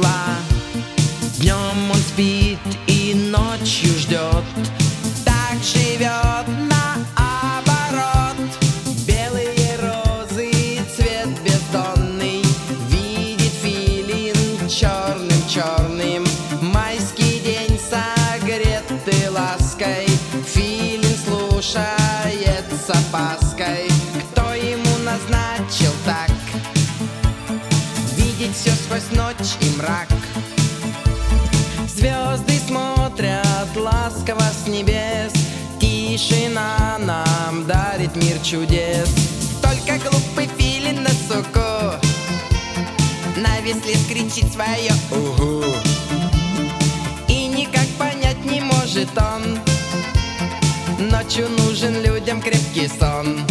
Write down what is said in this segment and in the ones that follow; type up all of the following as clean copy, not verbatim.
тепла. Днем он спит и ночью ждет, так живет наоборот. Белые розы, цвет бездонный, видит филин черным-черным. Майский день согретый лаской, филин слушает с опаской. Кто ему назначил так видеть все сквозь ночь и мрак? Звезды смотрят ласково с небес, тишина нам дарит мир чудес. Только глупый филин на суку на весь лес кричит свое угу, и никак понять не может он, ночью нужен людям крепкий сон.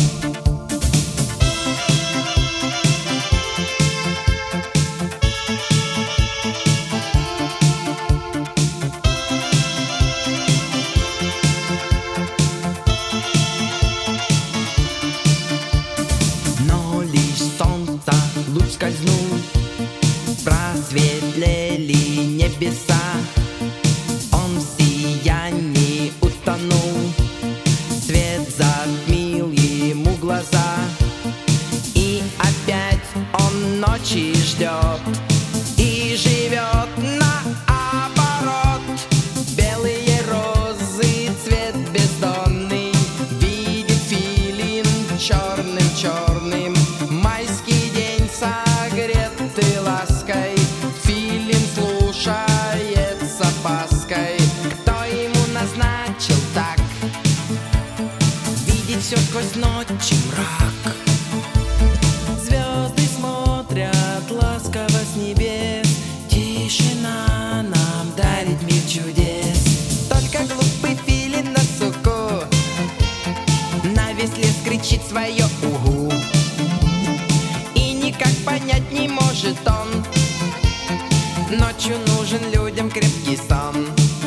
Луч скользнул, просветлели небеса, он в сиянии утонул, свет затмил ему глаза, и опять он ночи ждет и живет наоборот. Белые розы, цвет бездонный, видит филин черным-черным. Майский день согретый лаской, филин слушает с опаской. Кто ему назначил так видеть все сквозь ночь и мрак? Звезды смотрят ласково с небес, тишина нам дарит мир чудес. Только глупый филин на суку на весь лес кричит свое угу, никак понять не может он, ночью нужен людям крепкий сон.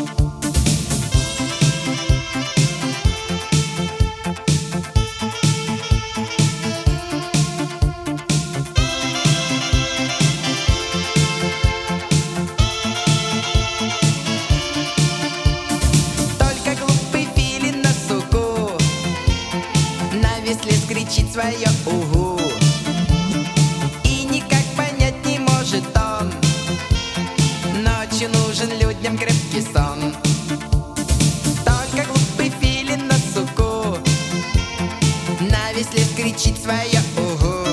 Только глупый филин на суку на весь лес кричит свое угу, ночью нужен людям крепкий сон. Только глупый филин на суку на весь лес кричит свое угу,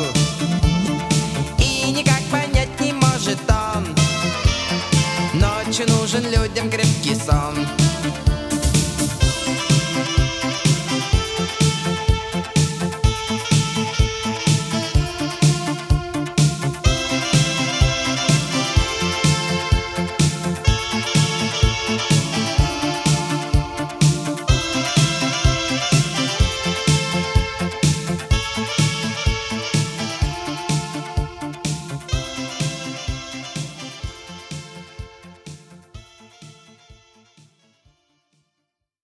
и никак понять не может он, ночью нужен людям крепкий сон.